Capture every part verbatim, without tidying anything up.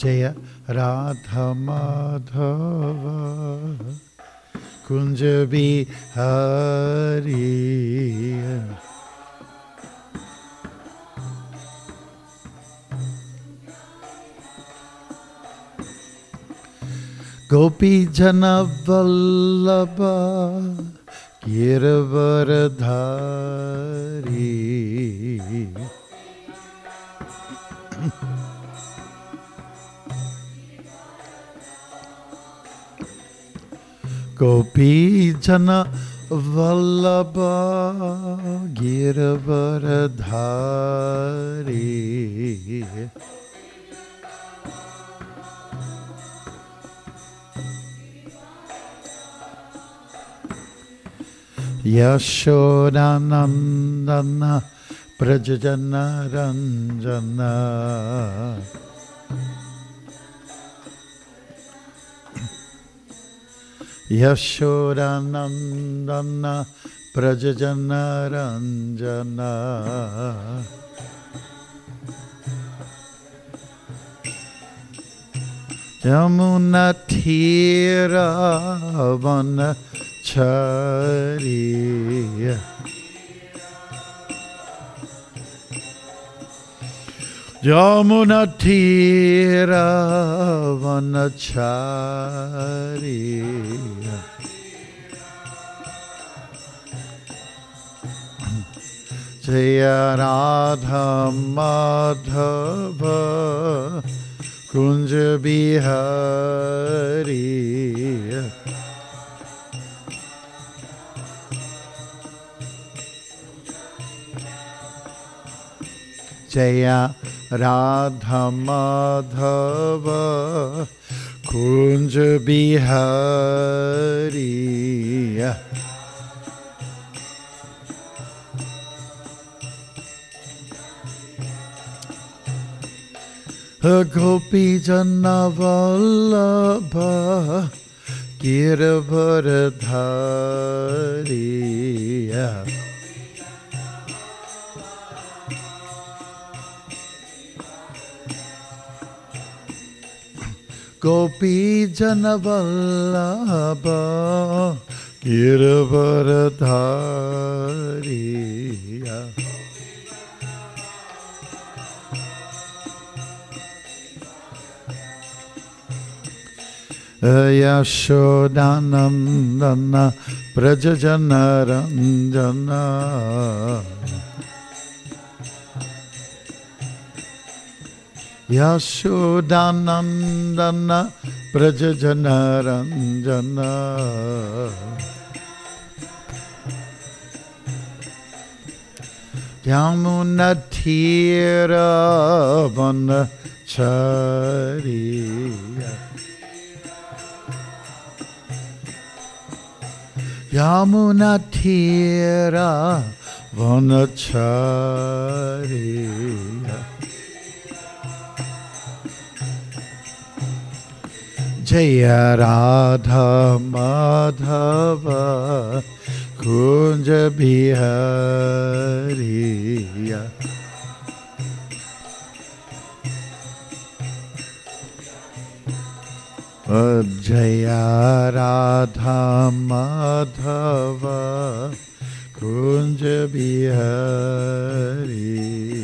Jaya Radha Madhava Kunja Bihari. Gopi Jana Vallabha Giravaradhari. Gopi Jana Vallabha Giravaradhari. Yashodanandana Prajajana Ranjana. Yashodanandana Prajajana Ranjana. Yamuna Tira Vana Chari. Yamuna Tira Vanachari. Jaya Radha Madhava Kunja Bihari. Jaya Radha Madhava Kunja Bihari. Gopi Jana Vallabha Giravaradhari. Gopi Jana Vallabha Giravaradhari. Yashodanandana Prajajana Ranjana. Yashodanandana Prajajana Ranjana. Yamuna Tira Vanachari. Yamuna Tira Vanachari. Jaya Radha Madhava Kunja Bihari. Jaya Radha Madhava Kunja Bihari.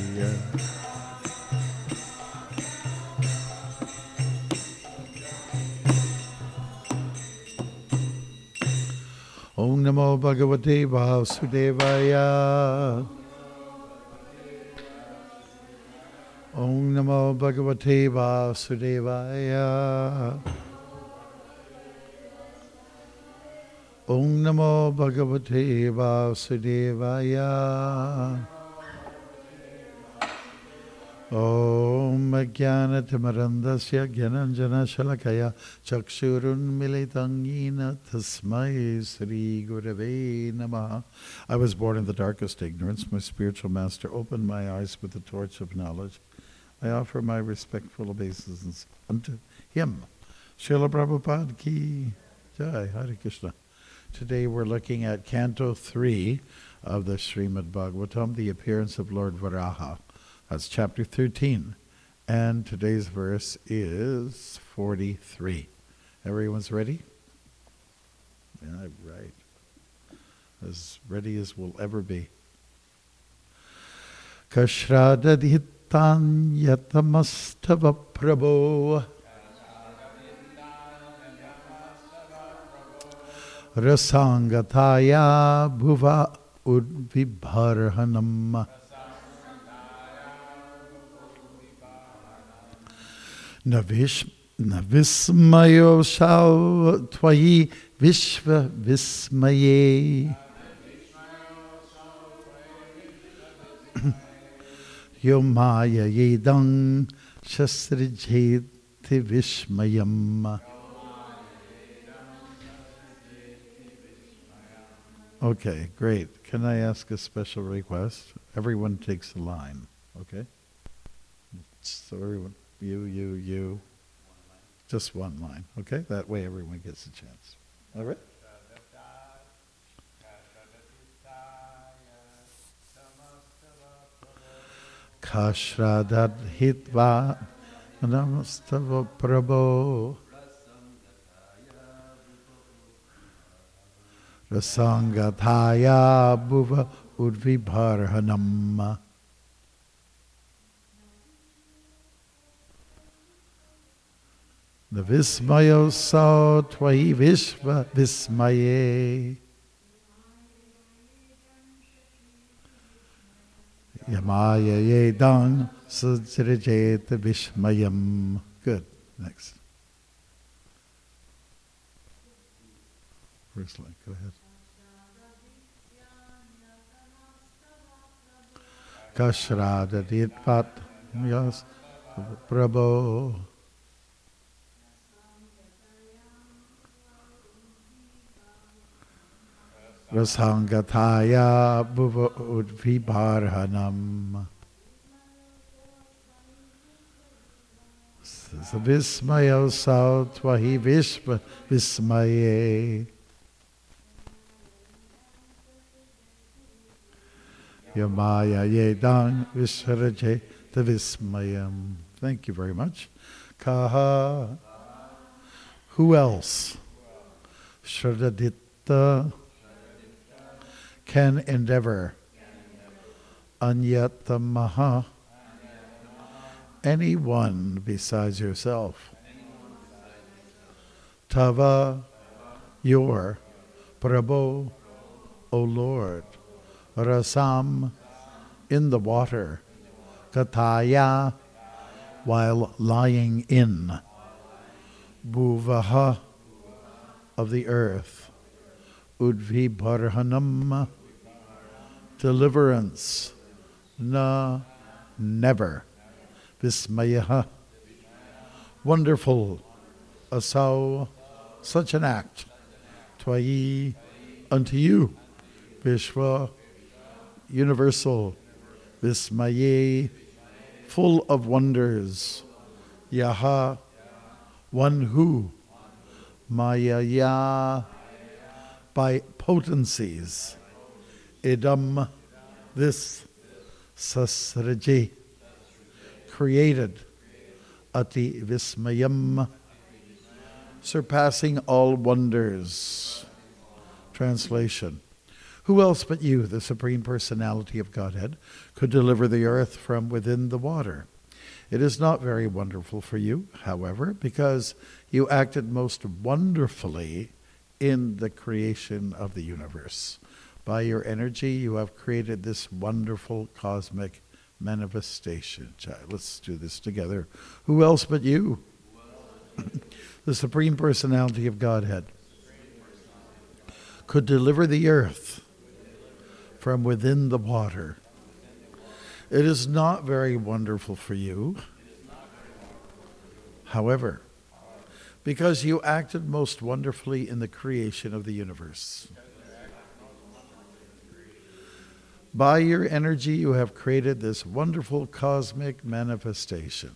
Om Namo Bhagavate Vasudevaya. Om Namo Bhagavate Vasudevaya. Om Namo Bhagavate Vasudevaya. Om Jnanatimirandasya Jnananjana Shalakaya Chakshurun Militangina Tasmai Sri Gurave Namaha. I was born in the darkest ignorance. My spiritual master opened my eyes with the torch of knowledge. I offer my respectful obeisance unto him. Srila Prabhupada ki jai. Hare Krishna. Today we're looking at Canto three of the Srimad Bhagavatam, the appearance of Lord Varaha. That's chapter thirteen. And today's verse is forty-three. Everyone's ready? Yeah, right. As ready as we'll ever be. Kashradadhitan yatamastava prabho rasangataya bhuva udvibharhanam navish navismayo shal tvayi vishva vismaye Yomaya yedang shasrijeti vishmayam. Okay, great. Can I ask a special request? Everyone takes a line, okay? So everyone, you, you, you. Just one line, okay? That way everyone gets a chance. All right? Kashradad hitva namastava prabho rasangataya bhuva udvibharhanam. Navismayo sao tvayi vishva vismaye Yamaya yedang sujrajeta vishmayam. Good. Next. First line. Go ahead. Kashrada yas prabho Rasangataya bhuva udvibharhanam. Vismayo sao tvahi vishva vismaye. Yamaya yedang visaraje tavismayam. Thank you very much. Kaha. Who else? Shradadita. Can endeavor. Anyatamaha. Anyone besides yourself. Tava. Your. Prabho. O Lord. Rasam. In the water. Kataya. While lying in. Bhuvaha. Of the earth. Udvibharhanam. Deliverance. Na. Never. Vismayaha. Wonderful. Asau. Such an act. Tvayi. Unto you. Vishva. Universal. Vismaye. Full of wonders. Yaha. One who. Mayaya. By potencies. Idam. This. Sasraji. Created. Ati vismayam. Surpassing all wonders. Translation. Who else but you, the Supreme Personality of Godhead, could deliver the earth from within the water? It is not very wonderful for you, however, because you acted most wonderfully in the creation of the universe. By your energy, you have created this wonderful cosmic manifestation. Let's do this together. Who else but you? The Supreme Personality of Godhead could deliver the earth from within the water. It is not very wonderful for you. However, because you acted most wonderfully in the creation of the universe. By your energy, you have created this wonderful cosmic manifestation.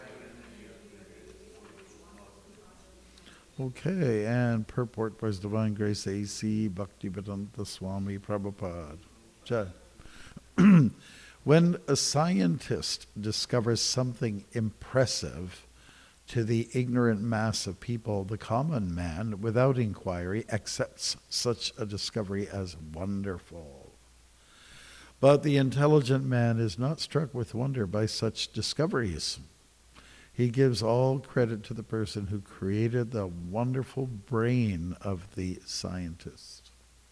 Okay, and purport by His Divine Grace A C Bhaktivedanta Swami Prabhupada. When a scientist discovers something impressive to the ignorant mass of people, the common man, without inquiry, accepts such a discovery as wonderful. But the intelligent man is not struck with wonder by such discoveries. He gives all credit to the person who created the wonderful brain of the scientist.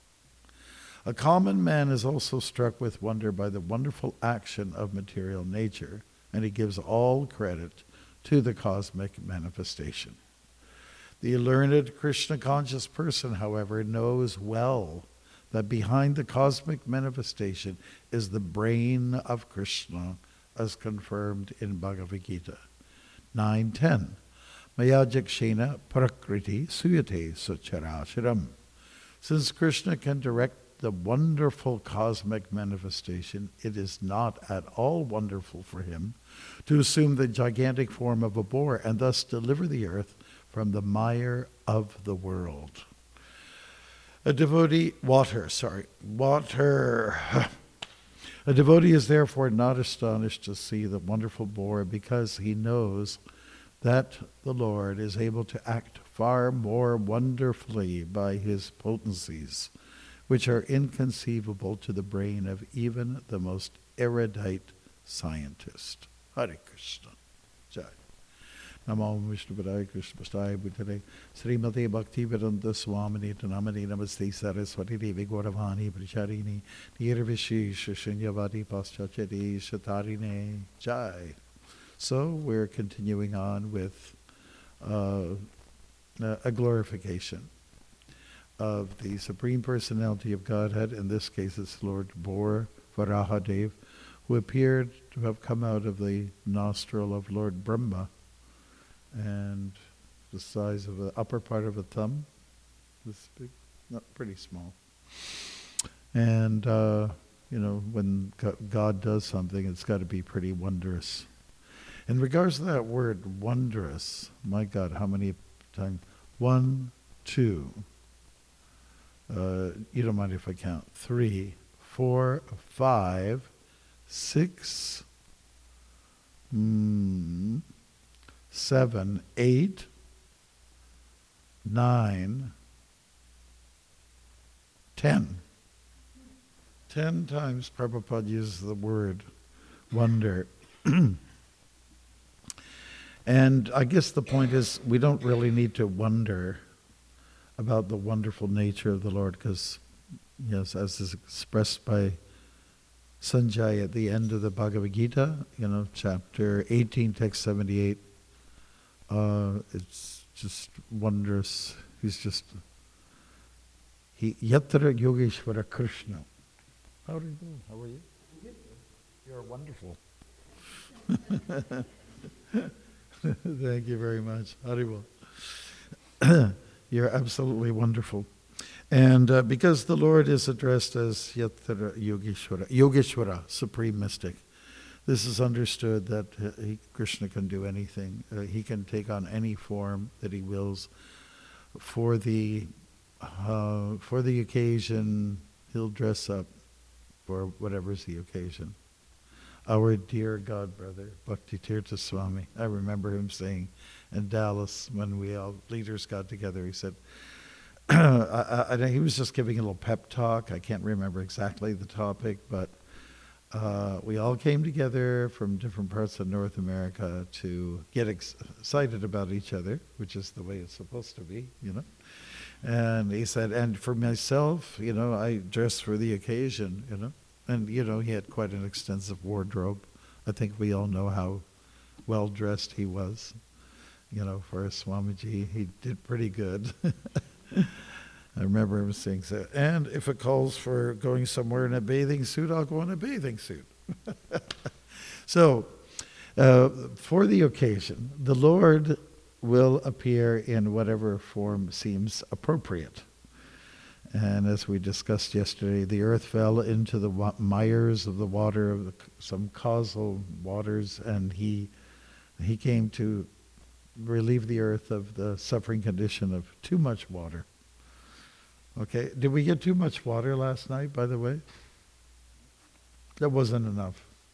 A common man is also struck with wonder by the wonderful action of material nature, and he gives all credit to the cosmic manifestation. The learned Krishna-conscious person, however, knows well that behind the cosmic manifestation is the brain of Krishna, as confirmed in Bhagavad Gita nine ten. Maya jakshena prakriti suyate sacharasharam. Since Krishna can direct the wonderful cosmic manifestation, it is not at all wonderful for him to assume the gigantic form of a boar and thus deliver the earth from the mire of the world. A devotee, water, sorry, water. A devotee is therefore not astonished to see the wonderful boar because he knows that the Lord is able to act far more wonderfully by his potencies, which are inconceivable to the brain of even the most erudite scientist. Hare Krishna. Jai. Namo Vishnu Padaya Krishna Pastaya Bhutale Srimate Bhakti Vedanta Swamini Tanamani Namaste Saraswati Devi Gauravani Pracharini Nirvishi Shunyavati Paschachari Shatarine Jai. So we're continuing on with uh, a glorification of the Supreme Personality of Godhead. In this case, it's Lord Bor Varahadev, who appeared to have come out of the nostril of Lord Brahma, and the size of the upper part of a thumb, this big, not pretty small. And, uh, you know, when God does something, it's got to be pretty wondrous. In regards to that word, wondrous, my God, how many times? One, two. Uh, you don't mind if I count. Three, four, five, six, mm, seven, eight, nine, ten. Ten times Prabhupada uses the word wonder. And I guess the point is we don't really need to wonder about the wonderful nature of the Lord, because, yes, as is expressed by Sanjay at the end of the Bhagavad Gita, you know, chapter eighteen, text seventy-eight, uh, it's just wondrous. He's just, he, Yatra Yogeshwara Krishna. How do you do? How are you? You're wonderful. Thank you very much. Haribol. You're absolutely wonderful. And uh, because the Lord is addressed as Yatra Yogeshwara, Yogeshwara, Supreme Mystic, this is understood that uh, he, Krishna can do anything. Uh, he can take on any form that he wills. For the, uh, for the occasion, he'll dress up for whatever's the occasion. Our dear God brother, Bhakti Tirtha Swami, I remember him saying in Dallas when we all leaders got together, he said, I, I, he was just giving a little pep talk. I can't remember exactly the topic, but uh, we all came together from different parts of North America to get ex- excited about each other, which is the way it's supposed to be, you know. And he said, and for myself, you know, I dress for the occasion, you know. And, you know, he had quite an extensive wardrobe. I think we all know how well-dressed he was. You know, for a Swamiji, he did pretty good. I remember him saying so. And if it calls for going somewhere in a bathing suit, I'll go in a bathing suit. So, uh, for the occasion, the Lord will appear in whatever form seems appropriate. And as we discussed yesterday, the earth fell into the wa- mires of the water, of the, some causal waters, and he he came to relieve the earth of the suffering condition of too much water. Okay, did we get too much water last night, by the way? That wasn't enough.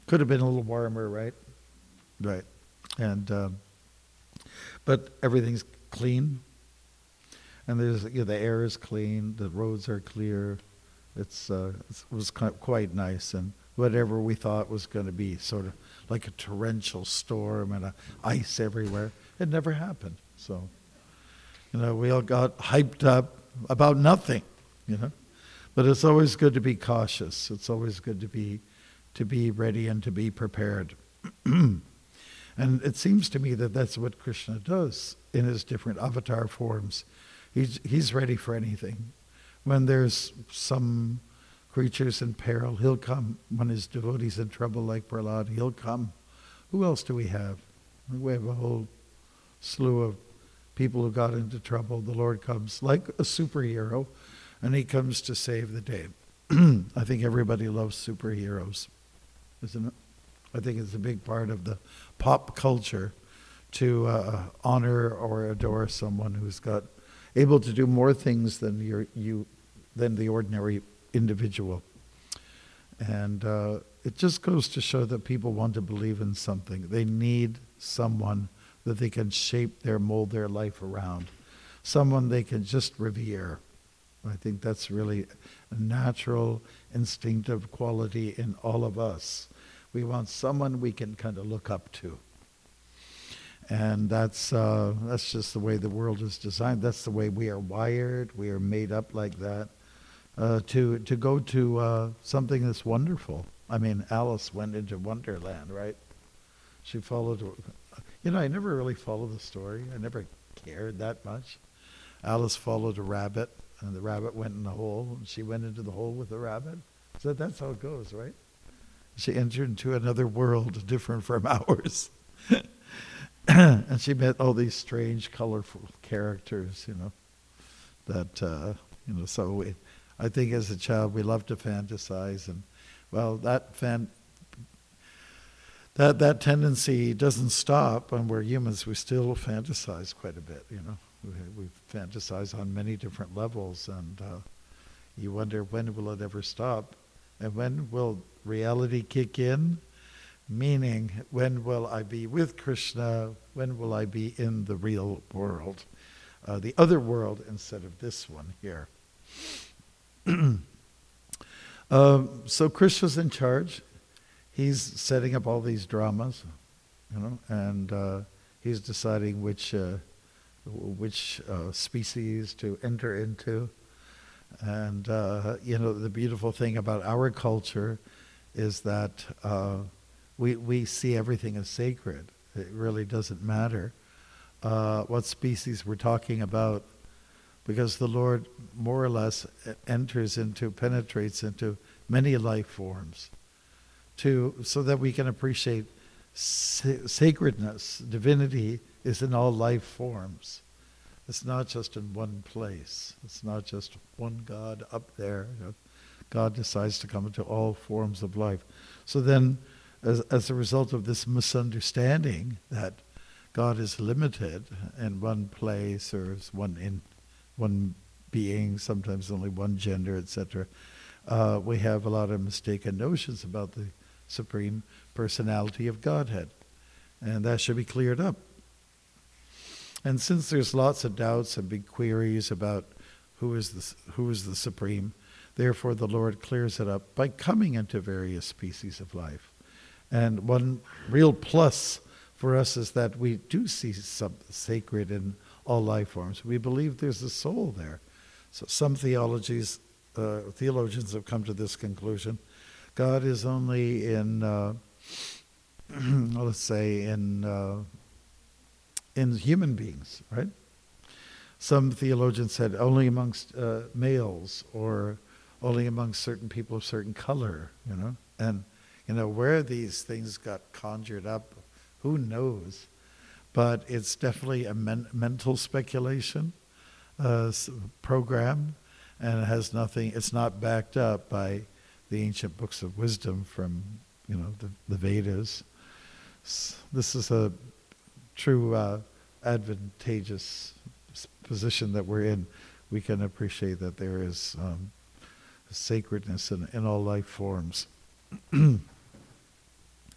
Could have been a little warmer, right? Right. And um, but everything's clean, and there's you know, the air is clean, the roads are clear. It's uh, it was quite nice, and whatever we thought was going to be sort of like a torrential storm and a ice everywhere, it never happened. So, you know, we all got hyped up about nothing, you know. But it's always good to be cautious. It's always good to be to be ready and to be prepared. And it seems to me that that's what Krishna does in his different avatar forms. He's he's ready for anything. When there's some creatures in peril, he'll come. When his devotees in trouble like Prahlad, he'll come. Who else do we have? We have a whole slew of people who got into trouble. The Lord comes like a superhero, and he comes to save the day. I think everybody loves superheroes, isn't it? I think it's a big part of the pop culture to uh, honor or adore someone who's got able to do more things than your, you, than the ordinary individual. And uh, it just goes to show that people want to believe in something. They need someone that they can shape their, mold their life around. Someone they can just revere. I think that's really a natural, instinctive quality in all of us. We want someone we can kind of look up to. And that's uh, that's just the way the world is designed. That's the way we are wired. We are made up like that. Uh, to to go to uh, something that's wonderful. I mean, Alice went into Wonderland, right? She followed. You know, I never really followed the story. I never cared that much. Alice followed a rabbit, and the rabbit went in the hole, and she went into the hole with the rabbit. So that's how it goes, right? She entered into another world different from ours. And she met all these strange, colorful characters, you know, that, uh, you know, so we, I think as a child we love to fantasize, and, well, that fan, that that tendency doesn't stop. When we're humans, we still fantasize quite a bit, you know. We, we fantasize on many different levels, and uh, you wonder, when will it ever stop? And when will reality kick in? Meaning, when will I be with Krishna? When will I be in the real world? Uh, the other world instead of this one here. um, so Krishna's in charge. He's setting up all these dramas, you know, and uh, he's deciding which uh, which uh, species to enter into. And, uh, you know, the beautiful thing about our culture is that uh, we we see everything as sacred. It really doesn't matter uh, what species we're talking about, because the Lord more or less enters into, penetrates into many life forms, to so that we can appreciate sa- sacredness. Divinity is in all life forms. It's not just in one place. It's not just one God up there. You know, God decides to come into all forms of life. So then, as, as a result of this misunderstanding that God is limited in one place, or is one in one being, sometimes only one gender, et cetera, uh, we have a lot of mistaken notions about the Supreme Personality of Godhead. And that should be cleared up. And since there's lots of doubts and big queries about who is the, who is the Supreme, therefore the Lord clears it up by coming into various species of life. And one real plus for us is that we do see something sacred in all life forms. We believe there's a soul there. So some theologies, uh, theologians have come to this conclusion. God is only in, uh, let's say, in... Uh, in human beings, right? Some theologians said only amongst uh, males, or only amongst certain people of certain color, you know? And, you know, where these things got conjured up, who knows? But it's definitely a men- mental speculation uh, program, and it has nothing, it's not backed up by the ancient books of wisdom from, you know, the, the Vedas. This is a true uh, advantageous position that we're in. We can appreciate that there is um, sacredness in, in all life forms.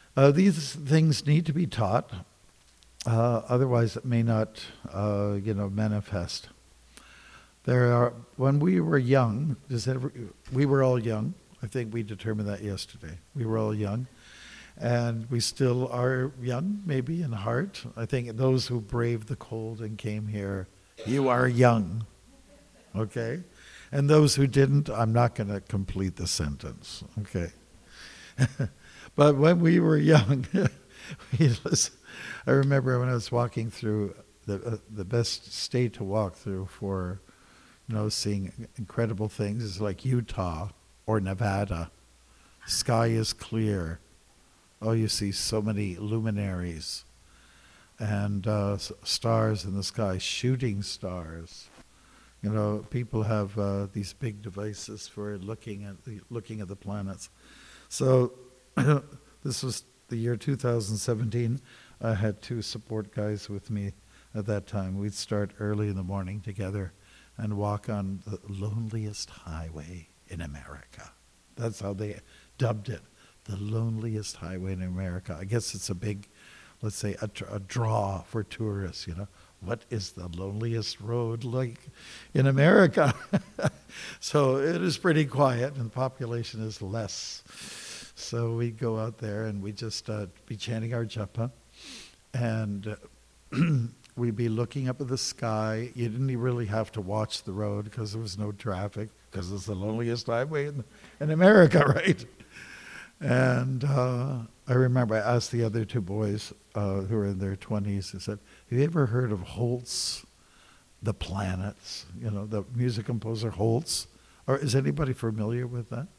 Uh, these things need to be taught, uh, otherwise it may not, uh, you know, manifest. There are, when we were young, does ever, we were all young. I think we determined that yesterday. We were all young. And we still are young, maybe in heart. I think those who braved the cold and came here, you are young, okay? And those who didn't, I'm not going to complete the sentence, okay? But when we were young, we listen, I remember when I was walking through the uh, the best state to walk through for, you know, seeing incredible things is like Utah or Nevada. Sky is clear. Oh, you see so many luminaries and uh, s- stars in the sky, shooting stars. You know, people have uh, these big devices for looking at the, looking at the planets. So this was the year two thousand seventeen. I had two support guys with me at that time. We'd start early in the morning together and walk on the loneliest highway in America. That's how they dubbed it, the loneliest highway in America. I guess it's a big, let's say, a, a draw for tourists, you know. What is the loneliest road like in America? So it is pretty quiet and the population is less. So we go out there and we just uh, be chanting our japa, and uh, we'd be looking up at the sky. You didn't really have to watch the road because there was no traffic, because it's the loneliest highway in, in America, right? And uh, I remember I asked the other two boys uh, who were in their twenties, I said, have you ever heard of Holtz, The Planets? You know, the music composer Holtz? Or is anybody familiar with that?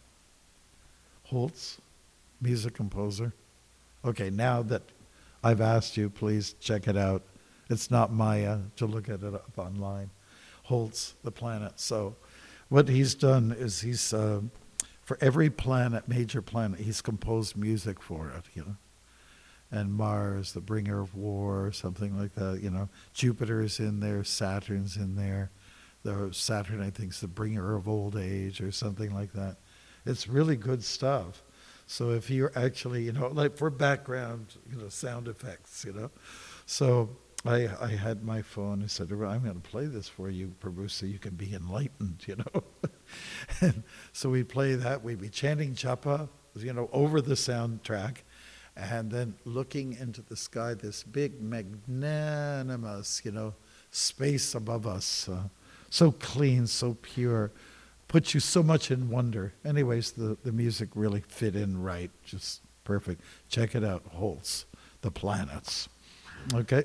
Holtz, music composer? Okay, now that I've asked you, please check it out. It's not Maya to look at it up online. Holtz, The Planet. So what he's done is he's, uh, for every planet, major planet, he's composed music for it, you know. And Mars, the bringer of war, something like that, you know. Jupiter's in there, Saturn's in there. The Saturn, I think, is the bringer of old age or something like that. It's really good stuff. So if you're actually, you know, like for background, you know, sound effects, you know. So I I had my phone and said, I'm going to play this for you, Prabhu, so you can be enlightened, you know. And so we play that. We'd be chanting japa, you know, over the soundtrack. And then looking into the sky, this big magnanimous, you know, space above us, uh, so clean, so pure, puts you so much in wonder. Anyways, the, the music really fit in right, just perfect. Check it out, Holtz, The Planets. Okay?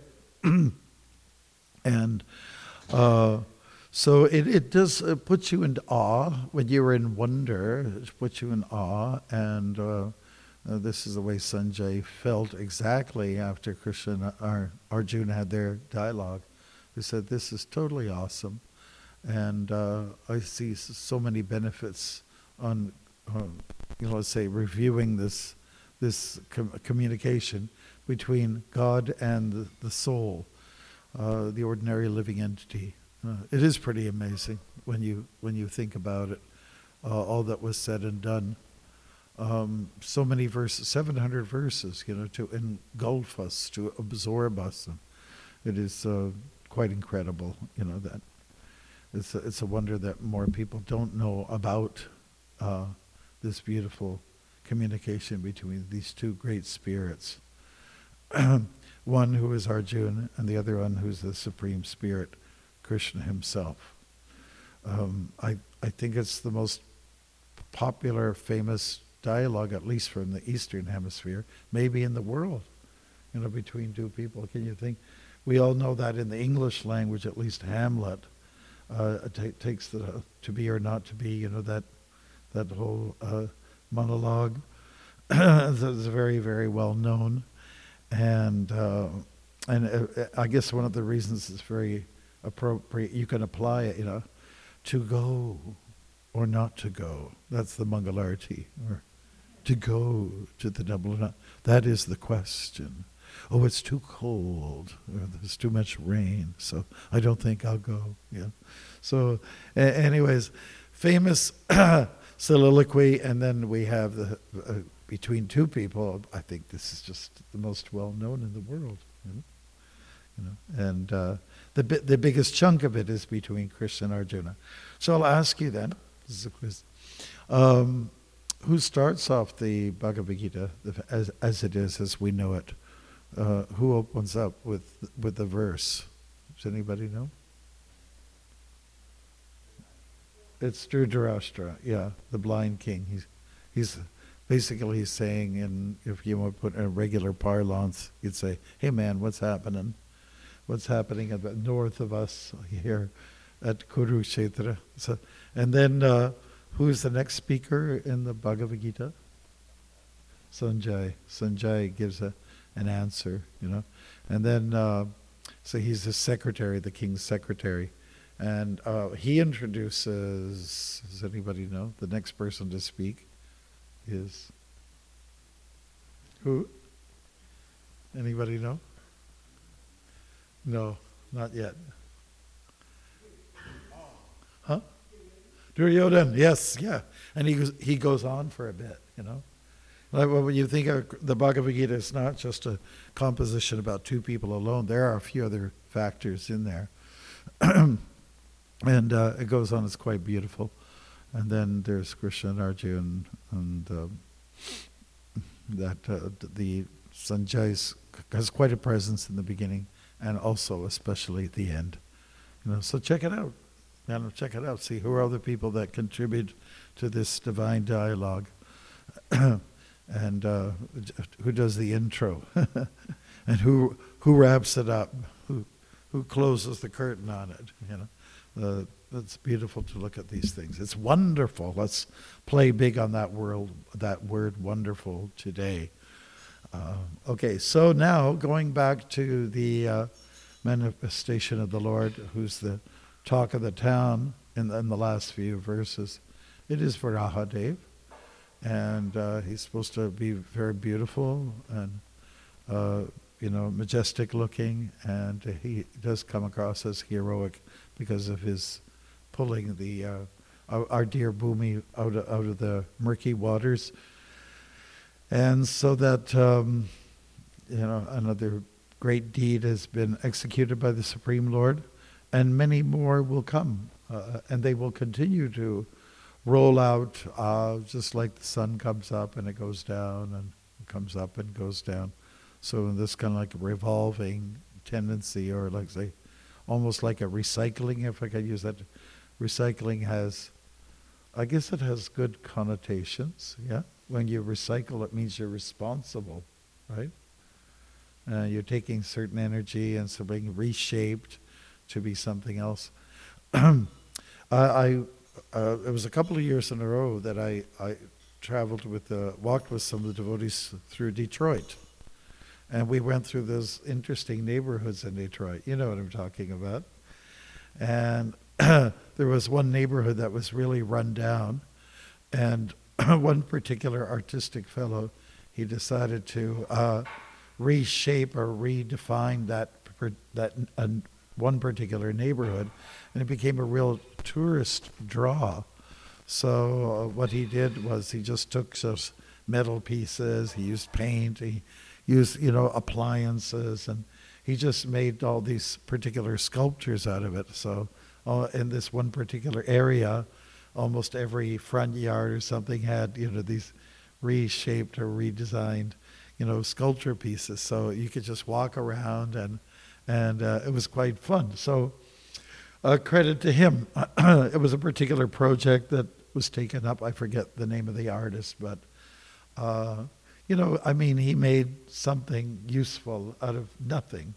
And uh, so it, it does uh, put you in awe when you're in wonder. It puts you in awe, and uh, Uh, this is the way Sanjay felt exactly after Krishna or Arjuna had their dialogue. He said, this is totally awesome. And uh, I see so many benefits on, uh, you know, let's say, reviewing this this com- communication between God and the, the soul, uh, the ordinary living entity. Uh, it is pretty amazing when you when you think about it, uh, all that was said and done. Um, so many verses, seven hundred verses, you know, to engulf us, to absorb us. And it is uh, quite incredible, you know, that it's a, it's a wonder that more people don't know about uh, this beautiful communication between these two great spirits. One who is Arjuna and the other one who's the Supreme Spirit, Krishna himself. Um, I, I think it's the most popular, famous dialogue, at least from the Eastern Hemisphere, maybe in the world, you know, between two people. Can you think? We all know that in the English language, at least Hamlet uh, t- takes the to be or not to be, you know, that that whole uh, monologue is very, very well known. And uh, and uh, I guess one of the reasons it's very appropriate, you can apply it, you know, to go or not to go. That's the Mangalarti, or to go to the double. That is the question. Oh, it's too cold, or there's too much rain, so I don't think I'll go. Yeah. So, a- anyways, famous soliloquy, and then we have the uh, between two people, I think this is just the most well known in the world. You know? You know? And uh, the bi- the biggest chunk of it is between Krishna and Arjuna. So I'll ask you then, this is a quiz, um, who starts off the Bhagavad Gita the, as, as it is, as we know it? Uh, who opens up with with the verse? Does anybody know? It's Dhritarashtra, yeah, the blind king. He's he's basically saying, in if you want to put in a regular parlance, you'd say, "Hey man, what's happening? What's happening at the north of us here at Kurukshetra?" So, and then uh, who's the next speaker in the Bhagavad Gita? Sanjay. Sanjay gives a an answer, you know, and then uh, so he's the secretary, the king's secretary. And uh, he introduces, does anybody know? The next person to speak is who? Anybody know? No, not yet. Huh? Duryodhana, yes, yeah. And he goes, he goes on for a bit, you know. Like when you think of the Bhagavad Gita, it's not just a composition about two people alone. There are a few other factors in there. And uh, it goes on, it's quite beautiful. And then there's Krishna and Arjuna, and, and um, that uh, the Sanjay has quite a presence in the beginning, and also especially at the end. You know, so check it out. You know, check it out. See who are other people that contribute to this divine dialogue, and uh, who does the intro, and who who wraps it up, who who closes the curtain on it. You know. Uh, it's beautiful to look at these things. It's wonderful. Let's play big on that world, that word "wonderful" today. Uh, okay, so now going back to the uh, manifestation of the Lord, who's the talk of the town in, in the last few verses. It is Varahadev, and uh, he's supposed to be very beautiful and uh, you know, majestic looking, and he does come across as heroic because of his pulling the uh, our, our dear Bhumi out of, out of the murky waters. And so that um, you know, another great deed has been executed by the Supreme Lord, and many more will come, uh, and they will continue to roll out uh, just like the sun comes up and it goes down and comes up and goes down. So this kind of like a revolving tendency, or like say, almost like a recycling, if I could use that. Recycling has, I guess it has good connotations, yeah? When you recycle, it means you're responsible, right? Uh, you're taking certain energy and so being reshaped to be something else. I, I uh, it was a couple of years in a row that I, I traveled with, uh, walked with some of the devotees through Detroit. And we went through those interesting neighborhoods in Detroit. You know what I'm talking about. And there was one neighborhood that was really run down. And one particular artistic fellow, he decided to uh, reshape or redefine that that uh, one particular neighborhood. And it became a real tourist draw. So uh, what he did was he just took those metal pieces, he used paint, he used, you know, appliances, and he just made all these particular sculptures out of it. So uh, in this one particular area, almost every front yard or something had, you know, these reshaped or redesigned, you know, sculpture pieces. So you could just walk around, and and uh, it was quite fun. So uh, credit to him. It was a particular project that was taken up. I forget the name of the artist, but uh, you know, I mean, he made something useful out of nothing,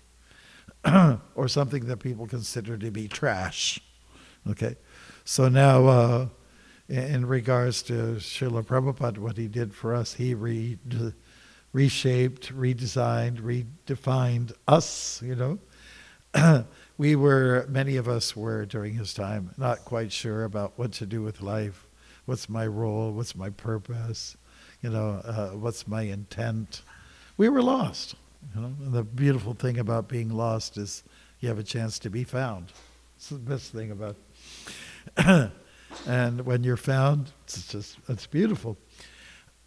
or something that people consider to be trash. Okay, so now uh, in regards to Srila Prabhupada, what he did for us, he re- reshaped, redesigned, redefined us, you know. We were, many of us were during his time, not quite sure about what to do with life. What's my role? What's my purpose? You know, uh, what's my intent? We were lost. You know, and the beautiful thing about being lost is you have a chance to be found. It's the best thing about it. And when you're found, it's just, it's beautiful.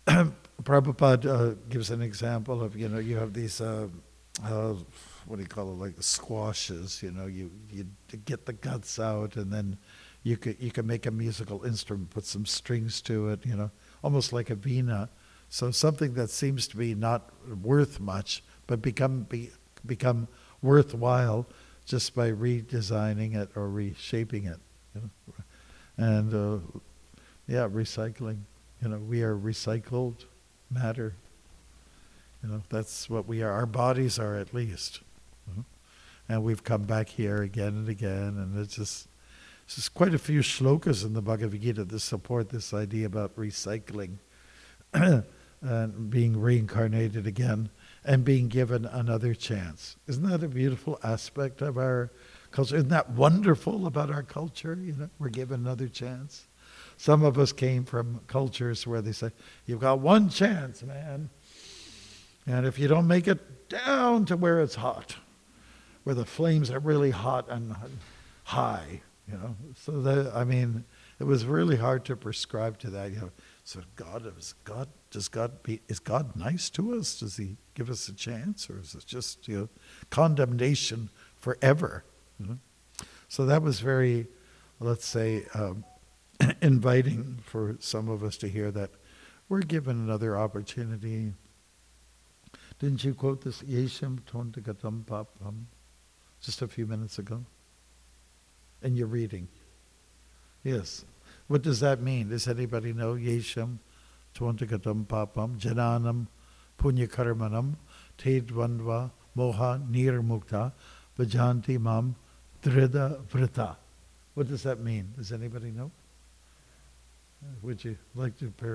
Prabhupada uh, gives an example of, you know, you have these, uh, uh, what do you call it, like the squashes, you know, you, you get the guts out and then you could, you can make a musical instrument, put some strings to it, you know, almost like a veena. So something that seems to be not worth much, but become, be, become worthwhile just by redesigning it or reshaping it. You know? And uh, yeah, recycling. You know, we are recycled matter. You know, that's what we are. Our bodies are, at least. You know? And we've come back here again and again, and it's just, it's just quite a few shlokas in the Bhagavad Gita that support this idea about recycling and being reincarnated again and being given another chance. Isn't that a beautiful aspect of our culture? Isn't that wonderful about our culture? You know, we're given another chance. Some of us came from cultures where they say, you've got one chance, man. And if you don't make it down to where it's hot, where the flames are really hot and high, you know. So that, I mean, it was really hard to prescribe to that. You know, so God is God. Does God be? Is God nice to us? Does He give us a chance, or is it just, you know, condemnation forever? You know? So that was very, let's say, um, inviting for some of us to hear that we're given another opportunity. Didn't you quote this Yesham Tontagatam Papam just a few minutes ago? In your reading. Yes. What does that mean? Does anybody know? Yesham Tontagatam Papam Jananam Punyakarmanam Tedvandva Moha Nirmukta Vajanti Mam Drida Vrita. What does that mean? Does anybody know? Would you like to pair?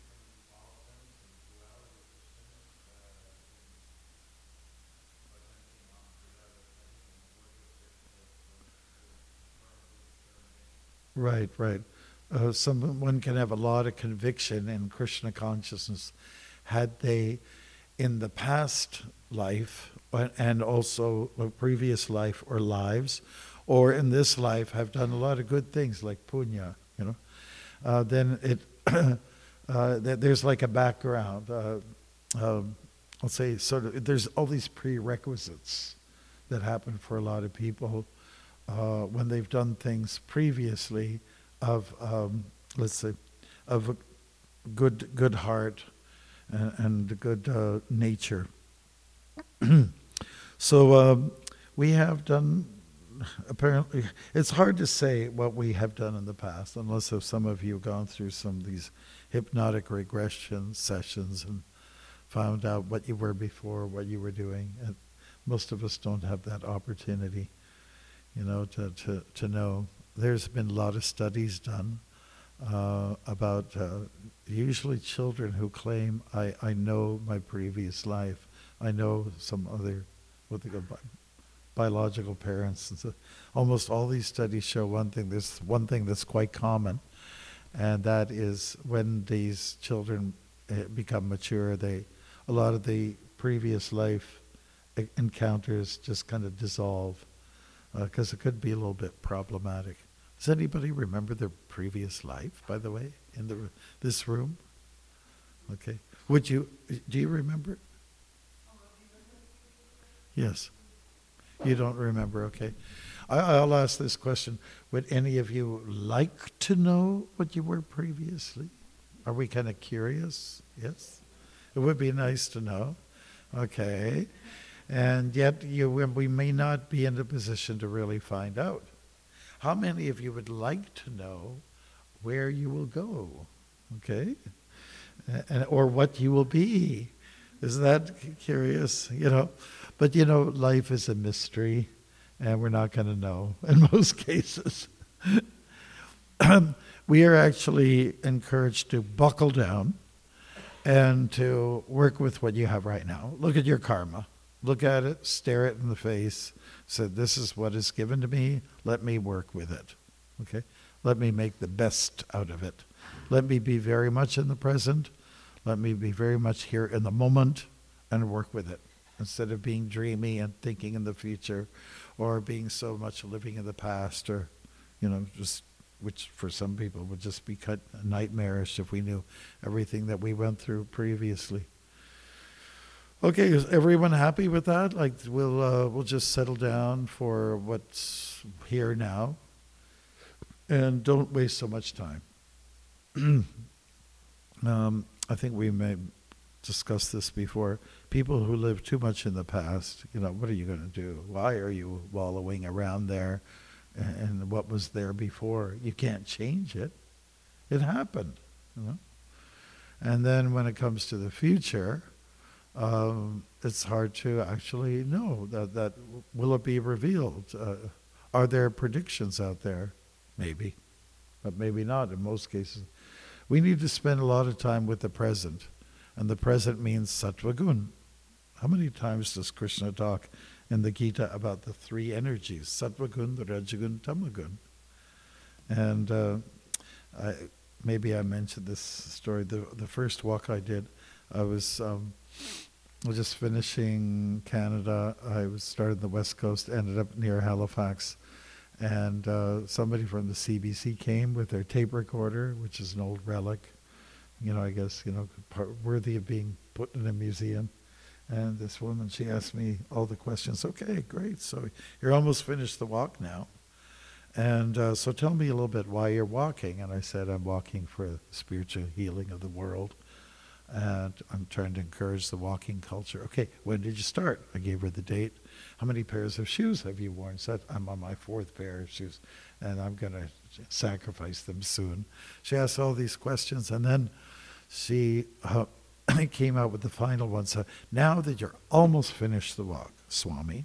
Right, right. Uh, someone can have a lot of conviction in Krishna consciousness had they, in the past life and also a previous life or lives, or in this life have done a lot of good things like punya, you know. Uh, then it uh, there's like a background. Uh, um, I'll say sort of there's all these prerequisites that happen for a lot of people uh, when they've done things previously of um, let's say of a good good heart and, and good uh, nature. So um, we have done. Apparently, it's hard to say what we have done in the past, unless if some of you have gone through some of these hypnotic regression sessions and found out what you were before, what you were doing. And most of us don't have that opportunity, you know, to, to, to know. There's been a lot of studies done uh, about uh, usually children who claim, I, I know my previous life, I know some other, what they call biological parents. And so almost all these studies show one thing. There's one thing that's quite common, and that is when these children uh, become mature, they a lot of the previous life uh, encounters just kind of dissolve because uh, it could be a little bit problematic. Does anybody remember their previous life, by the way, in the this room? Okay. Would you? Do you remember? Yes. You don't remember, okay. I, I'll ask this question. Would any of you like to know what you were previously? Are we kind of curious? Yes? It would be nice to know. Okay. And yet you, we may not be in a position to really find out. How many of you would like to know where you will go? Okay? And, or what you will be? Isn't that curious? You know? But, you know, life is a mystery, and we're not going to know in most cases. We are actually encouraged to buckle down and to work with what you have right now. Look at your karma. Look at it, stare it in the face, say, this is what is given to me, let me work with it. Okay? Let me make the best out of it. Let me be very much in the present. Let me be very much here in the moment and work with it. Instead of being dreamy and thinking in the future or being so much living in the past or, you know, just which for some people would just be cut nightmarish if we knew everything that we went through previously. Okay, is everyone happy with that? Like we'll uh, we'll just settle down for what's here now, and don't waste so much time. um, I think we may discuss this before. People who live too much in the past, you know, what are you going to do? Why are you wallowing around there? And what was there before? You can't change it. It happened, you know. And then when it comes to the future, um, it's hard to actually know that, that will it be revealed? Uh, are there predictions out there? Maybe, but maybe not in most cases. We need to spend a lot of time with the present, and the present means sattva gun. How many times does Krishna talk in the Gita about the three energies, sattva gun, rajagun, tamagun? And uh, I, maybe I mentioned this story. The the first walk I did, I was um, I was just finishing Canada. I was started the West Coast, ended up near Halifax, and uh, somebody from the C B C came with their tape recorder, which is an old relic, you know, I guess, you know, part, worthy of being put in a museum. And this woman, she asked me all the questions. Okay, great. So you're almost finished the walk now. And uh, so tell me a little bit why you're walking. And I said, I'm walking for the spiritual healing of the world. And I'm trying to encourage the walking culture. Okay, when did you start? I gave her the date. How many pairs of shoes have you worn? Said, I'm on my fourth pair of shoes, and I'm going to sacrifice them soon. She asked all these questions, and then she uh, came out with the final one. So now that you're almost finished the walk, Swami,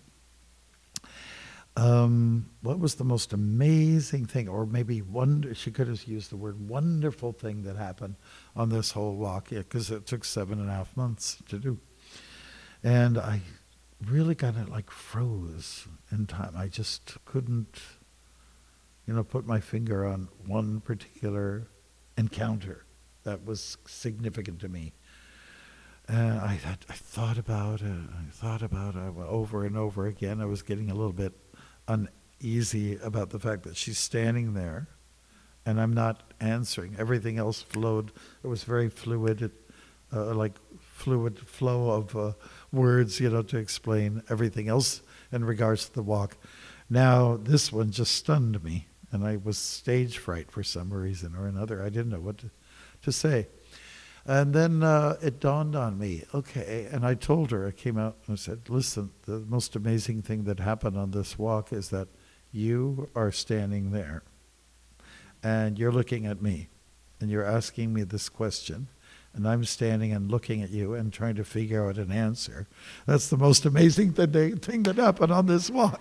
um, what was the most amazing thing, or maybe wonder, she could have used the word wonderful thing that happened on this whole walk, because yeah, it took seven and a half months to do. And I really kind of like froze in time. I just couldn't, you know, put my finger on one particular encounter that was significant to me. And I, I, I thought about it, I thought about it over and over again. I was getting a little bit uneasy about the fact that she's standing there and I'm not answering. Everything else flowed. It was very fluid, it, uh, like fluid flow of uh, words, you know, to explain everything else in regards to the walk. Now, this one just stunned me, and I was stage fright for some reason or another. I didn't know what to, to say. And then uh, it dawned on me, okay, and I told her, I came out and I said, listen, the most amazing thing that happened on this walk is that you are standing there, and you're looking at me, and you're asking me this question, and I'm standing and looking at you and trying to figure out an answer. That's the most amazing th- thing that happened on this walk.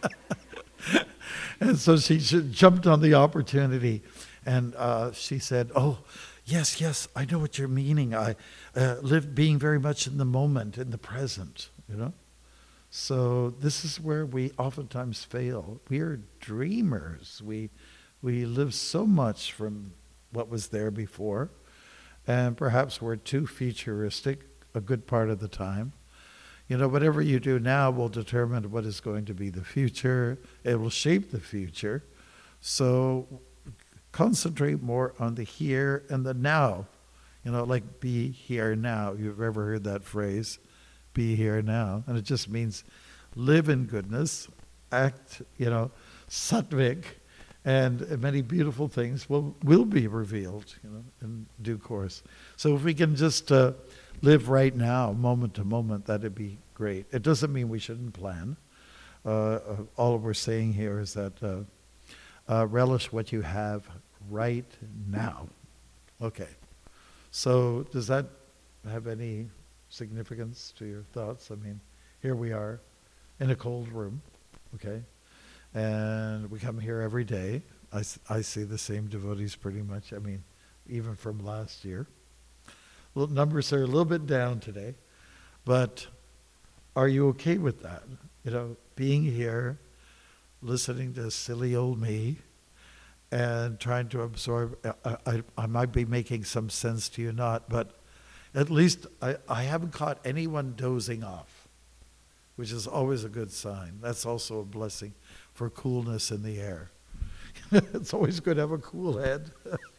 And so she, she jumped on the opportunity, and uh, she said, oh, yes, yes, I know what you're meaning. I uh, live being very much in the moment, in the present, you know? So this is where we oftentimes fail. We are dreamers. We we live so much from what was there before, and perhaps we're too futuristic a good part of the time. You know, whatever you do now will determine what is going to be the future. It will shape the future. So concentrate more on the here and the now. You know, like be here now. You've ever heard that phrase, be here now. And it just means live in goodness, act, you know, sattvic, and many beautiful things will, will be revealed, you know, in due course. So if we can just uh, live right now, moment to moment, that'd be great. It doesn't mean we shouldn't plan. Uh, uh, all we're saying here is that uh, uh, relish what you have right now. Okay. So does that have any significance to your thoughts? I mean, here we are in a cold room, okay? And we come here every day. I, I see the same devotees pretty much, I mean, even from last year. Well, numbers are a little bit down today, but are you okay with that? You know, being here, listening to silly old me, and trying to absorb, I, I, I might be making some sense to you not, but at least I, I haven't caught anyone dozing off, which is always a good sign. That's also a blessing for coolness in the air. It's always good to have a cool head.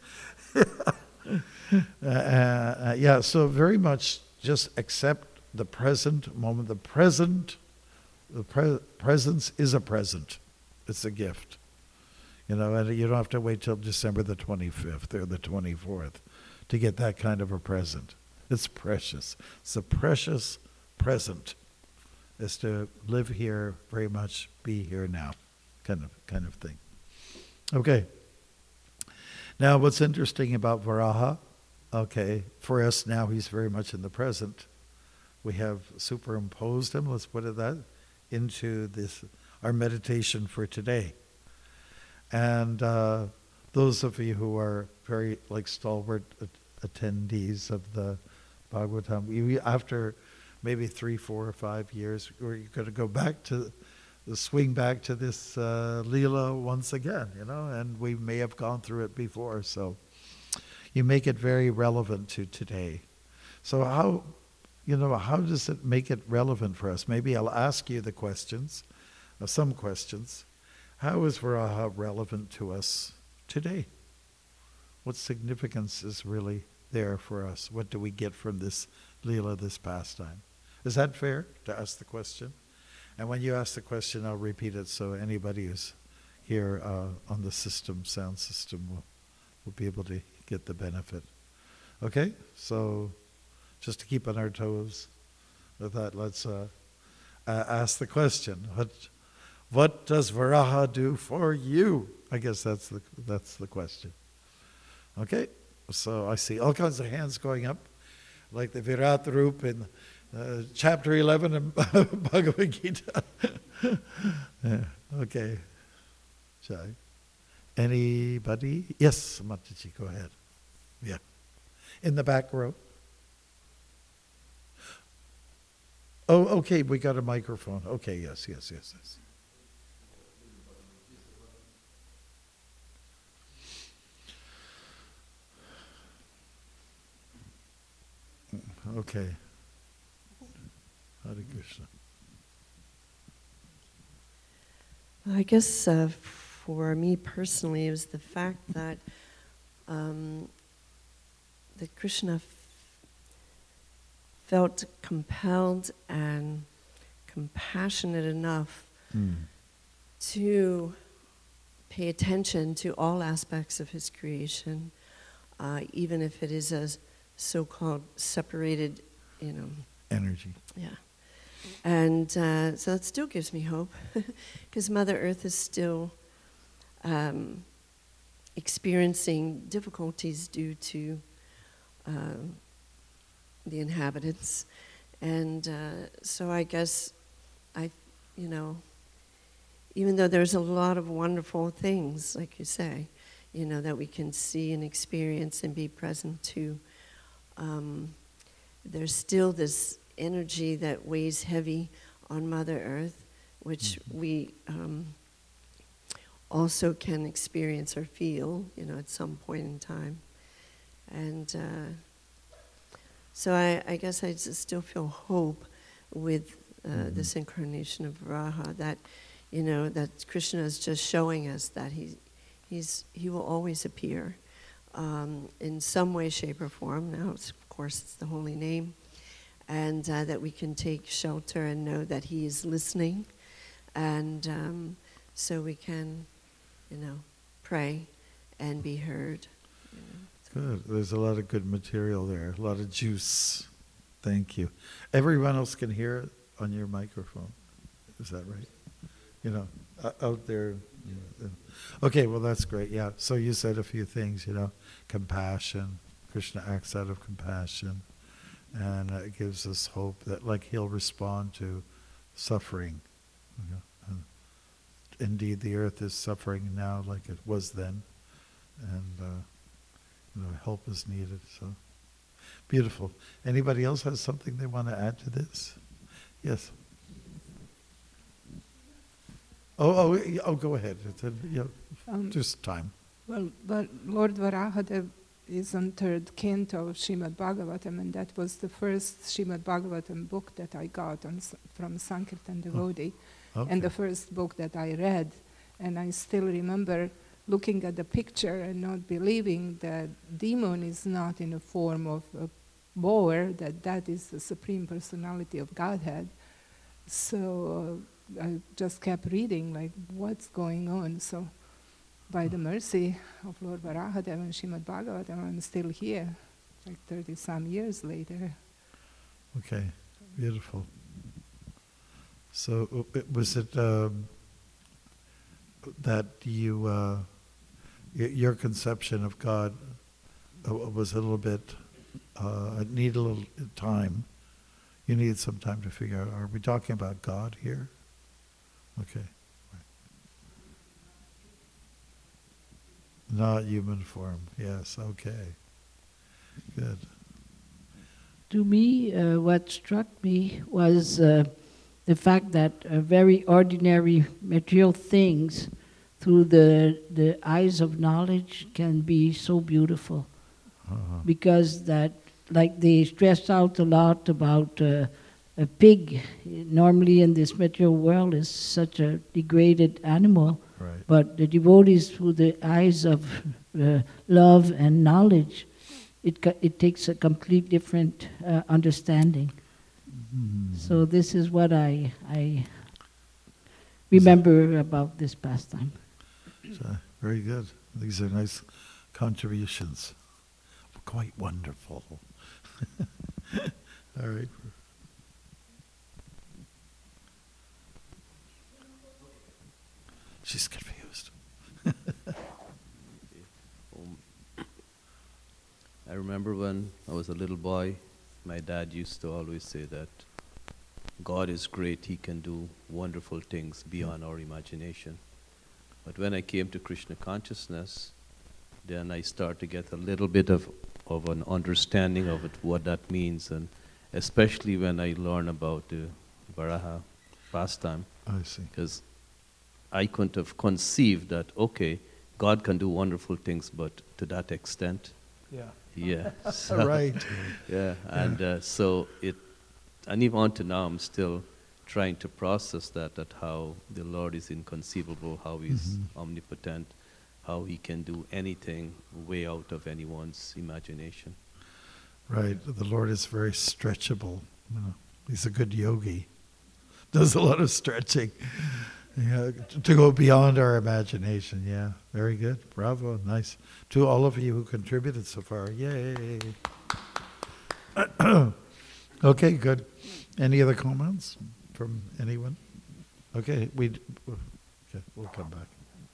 uh, uh, yeah, so very much just accept the present moment. The present, the pre- presence is a present. It's a gift. You know, and you don't have to wait till December the twenty-fifth or the twenty-fourth to get that kind of a present. It's precious. It's a precious present. Is to live here very much, be here now, kind of kind of thing. Okay. Now, what's interesting about Varaha, okay, for us now he's very much in the present. We have superimposed him, let's put it that, into this our meditation for today. And uh, those of you who are very like stalwart attendees of the Bhagavatam, we, after maybe three, four, or five years, we're going to go back to, swing back to this uh, Leela once again, you know, and we may have gone through it before, so you make it very relevant to today. So how, you know, how does it make it relevant for us? Maybe I'll ask you the questions, uh, some questions. How is Varaha relevant to us today? What significance is really there for us? What do we get from this Leela, this pastime? Is that fair to ask the question? And when you ask the question, I'll repeat it so anybody who's here uh, on the system, sound system, will, will be able to get the benefit. Okay? So just to keep on our toes with that, let's uh, uh, ask the question. What, what does Varaha do for you? I guess that's the, that's the question. Okay? So I see all kinds of hands going up, like the Virat Rup in uh, chapter eleven of Bhagavad Gita. Yeah, okay. Jai. Anybody? Yes, Mataji, go ahead. Yeah. In the back row. Oh, okay, we got a microphone. Okay, yes, yes, yes, yes. Okay. Hare Krishna. I guess uh, for me personally, it was the fact that um, that Krishna f- felt compelled and compassionate enough Mm. to pay attention to all aspects of his creation, uh, even if it is a so-called separated, you know. Energy. Yeah. And uh, so it still gives me hope, because Mother Earth is still um, experiencing difficulties due to uh, the inhabitants. And uh, so I guess I, you know, even though there's a lot of wonderful things, like you say, you know, that we can see and experience and be present to, um, there's still this energy that weighs heavy on Mother Earth, which mm-hmm. we um, also can experience or feel, you know, at some point in time. And uh, so I, I guess I just still feel hope with uh, mm-hmm. this incarnation of Varaha, that, you know, that Krishna is just showing us that he, he's, he will always appear um, in some way, shape, or form. Now, it's, of course, it's the holy name. And uh, that we can take shelter and know that he is listening. And um, so we can, you know, pray and be heard. You know. Good. There's a lot of good material there, a lot of juice. Thank you. Everyone else can hear it on your microphone. Is that right? You know, uh, out there. You know. Okay, well, that's great. Yeah. So you said a few things, you know, compassion. Krishna acts out of compassion. And uh, it gives us hope that, like, he'll respond to suffering. You know? And indeed, the earth is suffering now like it was then. And, uh, you know, help is needed. So, beautiful. Anybody else has something they want to add to this? Yes. Oh, oh, oh go ahead. It's a, you know, um, just time. Well, but Lord Varahadev is on third canto of Srimad Bhagavatam, and that was the first Srimad Bhagavatam book that I got on, from Sankirtan devotee, oh, okay. and the first book that I read. And I still remember looking at the picture and not believing that demon is not in the form of a boar, that that is the Supreme Personality of Godhead. So uh, I just kept reading, like, what's going on? So by the mercy of Lord Varahadev and Srimad Bhagavatam, I'm still here, like thirty-some years later. Okay, beautiful. So uh, was it um, that you, uh, y- your conception of God uh, was a little bit, uh, need a little time. You need some time to figure out, are we talking about God here? Okay. Right. Not human form, yes, okay. Good. To me, uh, what struck me was uh, the fact that uh, very ordinary material things, through the the eyes of knowledge, can be so beautiful. Uh-huh. Because that, like they stress out a lot about uh, a pig. Normally in this material world is such a degraded animal, Right. but the devotees, through the eyes of uh, love and knowledge, it co- it takes a complete different uh, understanding. Mm. So this is what I I remember about this pastime. So, very good. These are nice contributions. Quite wonderful. All right. She's confused. Um, I remember when I was a little boy, my dad used to always say that God is great, He can do wonderful things beyond our imagination. But when I came to Krishna consciousness, then I started to get a little bit of, of an understanding of it, what that means, and especially when I learned about the Varaha pastime, I see. because I couldn't have conceived that, okay, God can do wonderful things, but to that extent, Yeah. yeah. So, Right. yeah, and uh, so it, and even until now, I'm still trying to process that, that how the Lord is inconceivable, how He's Mhm. omnipotent, how He can do anything way out of anyone's imagination. Right. The Lord is very stretchable. You know, He's a good yogi. Does a lot of stretching. Yeah, t- to go beyond our imagination. Yeah, very good. Bravo. Nice. To all of you who contributed so far. Yay. Okay, good. Any other comments from anyone? Okay, we. Okay, we'll come back.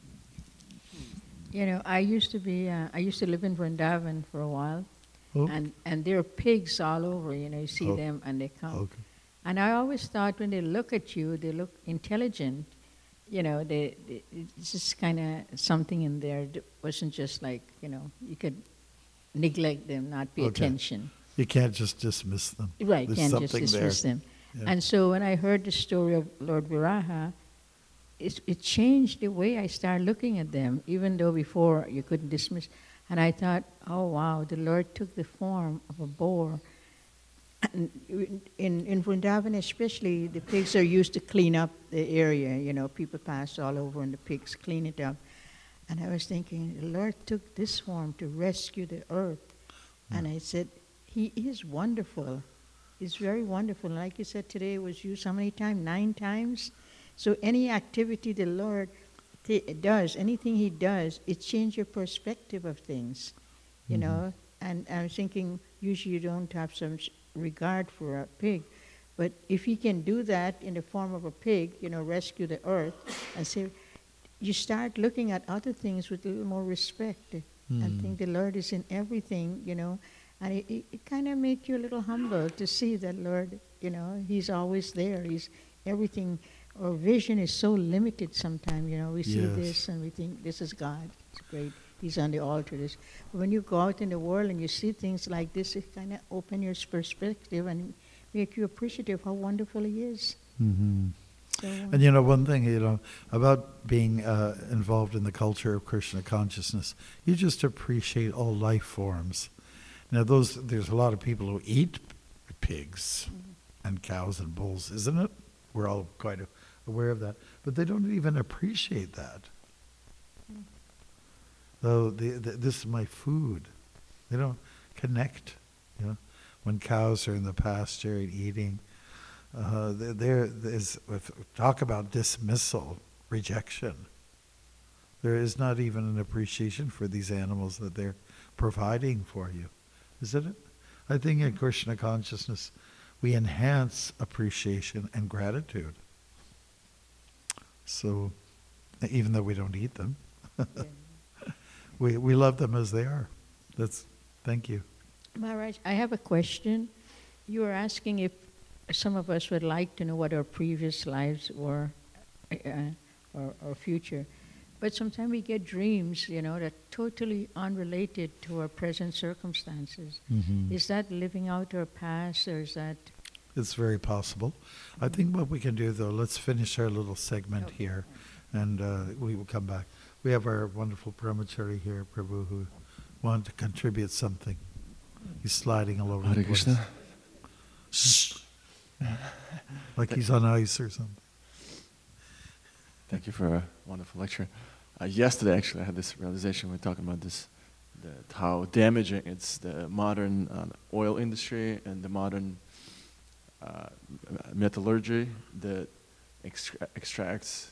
You know, I used to be, uh, I used to live in Vrindavan for a while, Oh, and, and there are pigs all over, you know, you see Oh. them and they come. okay. And I always thought when they look at you, they look intelligent, you know, they, they, it's just kind of something in there that wasn't just like, you know, you could neglect them, not pay Okay. attention. You can't just dismiss them. Right, There's can't just something dismiss there. them. Yeah. And so when I heard the story of Lord Viraha, it, it changed the way I started looking at them, even though before you couldn't dismiss. And I thought, oh wow, the Lord took the form of a boar. And in, in Vrindavan especially, the pigs are used to clean up the area. You know, people pass all over and the pigs clean it up. And I was thinking, the Lord took this form to rescue the earth. And I said, He is wonderful. He's very wonderful. Like you said, today it was used how many times? Nine times? So any activity the Lord t- does, anything He does, it changes your perspective of things, you Mhm. know. And I was thinking, usually you don't have some s- regard for a pig, but if He can do that in the form of a pig, you know, rescue the earth, and say, you start looking at other things with a little more respect, Mm. and think the Lord is in everything, you know. And it, it, it kind of makes you a little humble to see that Lord, you know, He's always there. He's everything. Our vision is so limited sometimes, you know. We see Yes. this and we think, this is God. It's great. He's on the altar. This. But when you go out in the world and you see things like this, it kind of opens your perspective and make you appreciative how wonderful He is. Mm-hmm. So, uh, And you know, one thing, you know, about being uh, involved in the culture of Krishna consciousness, you just appreciate all life forms. Now, those there's a lot of people who eat pigs and cows and bulls, isn't it? We're all quite aware of that. But they don't even appreciate that. Oh, the, the, this is my food. They don't connect, you know. When cows are in the pasture and eating, uh, there is, talk about dismissal, rejection. There is not even an appreciation for these animals that they're providing for you, isn't it? I think in Krishna consciousness, we enhance appreciation and gratitude. So, even though we don't eat them, we we love them as they are. That's, thank you. Maharaj, I have a question. You were asking if some of us would like to know what our previous lives were, uh, or, or future. But sometimes we get dreams, you know, that are totally unrelated to our present circumstances. Mm-hmm. Is that living out our past, or is that... It's very possible. I think what we can do, though, let's finish our little segment Okay. here, and uh, we will come back. We have our wonderful brahmachari here, Prabhu, who wanted to contribute something. He's sliding all over Hare the place. Krishna. Shh. Like he's on ice or something. Thank you for a wonderful lecture. Uh, yesterday, actually, I had this realization. We were talking about this, that how damaging it's the modern uh, oil industry and the modern uh, metallurgy that extra- extracts,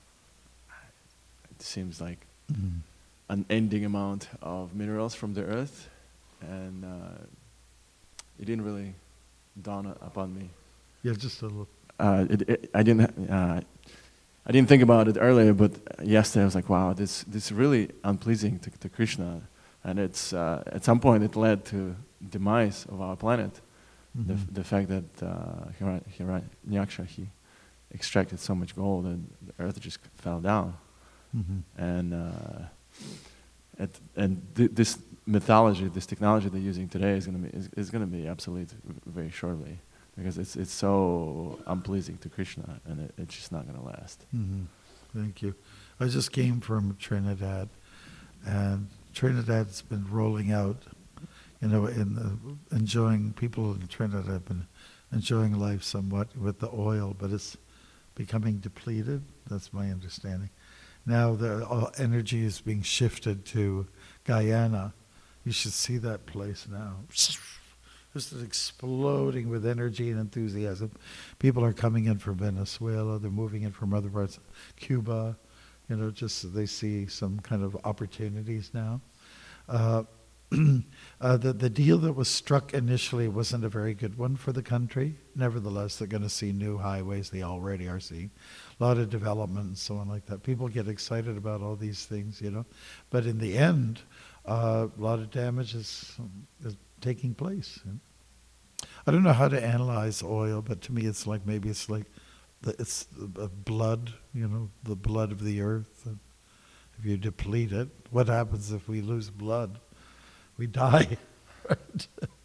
it seems like, Mm. an ending amount of minerals from the earth. And uh, it didn't really dawn u- upon me. Yeah, just a little. Uh, it, it, I didn't. Uh, I didn't think about it earlier, but yesterday I was like, "Wow, this this is really unpleasing to, to Krishna," and it's uh, at some point it led to demise of our planet. The f- Mhm. the fact that uh, Hira- Hiranyaksha, he extracted so much gold and the earth just fell down, Mhm. and uh, at, and th- this mythology, this technology they're using today is going to be is, is going to be obsolete v- very shortly, because it's it's so unpleasing to Krishna, and it, it's just not going to last. Mhm. Thank you. I just came from Trinidad, and Trinidad's been rolling out, you know, in the, enjoying, people in Trinidad have been enjoying life somewhat with the oil, but it's becoming depleted. That's my understanding. Now the uh, energy is being shifted to Guyana. You should see that place now. Just exploding with energy and enthusiasm. People are coming in from Venezuela. They're moving in from other parts, Cuba. You know, just so they see some kind of opportunities now. Uh, uh, the the deal that was struck initially wasn't a very good one for the country. Nevertheless, they're going to see new highways. They already are seeing a lot of development and so on like that. People get excited about all these things, you know. But in the end, uh, a lot of damage is, is taking place. I don't know how to analyze oil, but to me, it's like maybe it's like the, it's the blood, you know, the blood of the earth. And if you deplete it, what happens if we lose blood? We die, right?